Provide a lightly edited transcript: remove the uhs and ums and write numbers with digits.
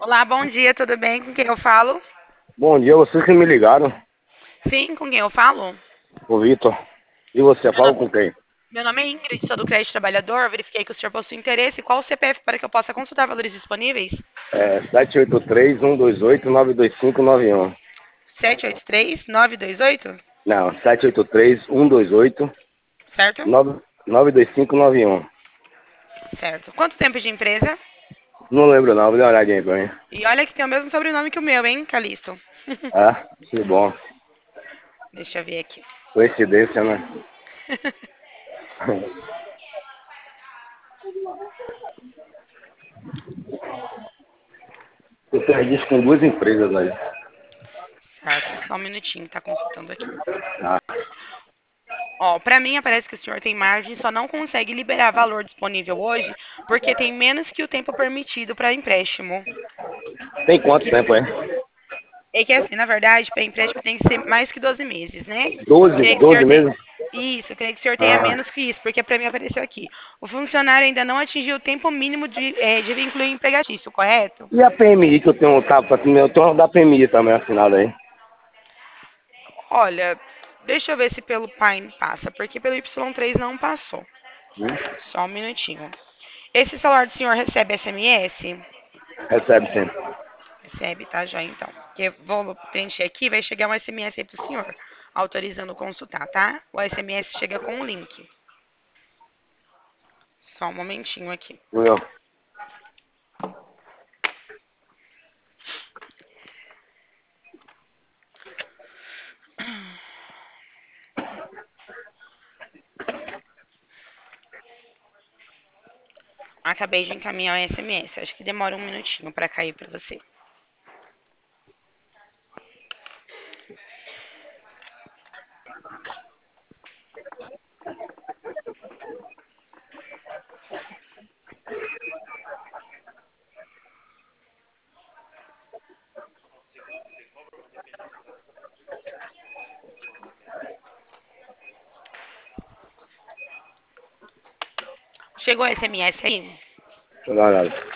Olá, bom dia, tudo bem? Com quem eu falo? Bom dia, vocês que me ligaram, Sim, com quem eu falo? o Vitor. E você, Meu, fala no- com quem? Meu nome é Ingrid, sou do Crédito Trabalhador. Verifiquei que o senhor possui interesse. Qual o CPF para que eu possa consultar valores disponíveis? É 783-128-92591. 783-928, Não, 783-128-92591. certo? 92591. Certo. Quanto tempo de empresa? Não lembro não, vou dar uma olhadinha aí pra mim. E olha que tem o mesmo sobrenome que o meu, hein, Calisto? Ah, que bom. Deixa eu ver aqui. Coincidência, né? Eu perdi isso com duas empresas aí. Certo, só um minutinho, tá consultando aqui. Ah, Ó, pra mim aparece que o senhor tem margem, só não consegue liberar valor disponível hoje porque tem menos que o tempo permitido para empréstimo. tem quanto Que tempo aí? É que assim, na verdade, para empréstimo tem que ser mais que 12 meses, né? Eu 12, queria que o 12 senhor tenha. meses? Isso, eu queria que o senhor tenha Ah, menos que isso, porque para mim apareceu aqui. O funcionário ainda não atingiu o tempo mínimo de vínculo empregatício, correto? e a PMI que eu tenho, tá, eu tenho uma da PMI também assinada aí. Olha, deixa eu ver se pelo Pine passa, porque pelo Y3 não passou. Hum? Só um minutinho. Esse celular do senhor recebe SMS? Recebe sim. Recebe, tá já então. Que eu vou preencher aqui, vai chegar um SMS aí pro senhor, autorizando consultar, tá? O SMS chega com um link. Só um momentinho aqui. Viu? Acabei de encaminhar o SMS. Acho que demora um minutinho para cair para você. Chegou o SMS aí? Deixa eu dar uma olhada.